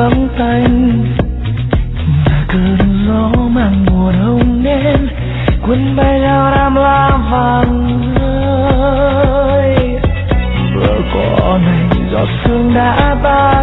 trắng xanh và cơn gió mang mùa đông đến cuốn bay theo đám lá vàng rơi. Bờ cỏ này giọt sương đã tan.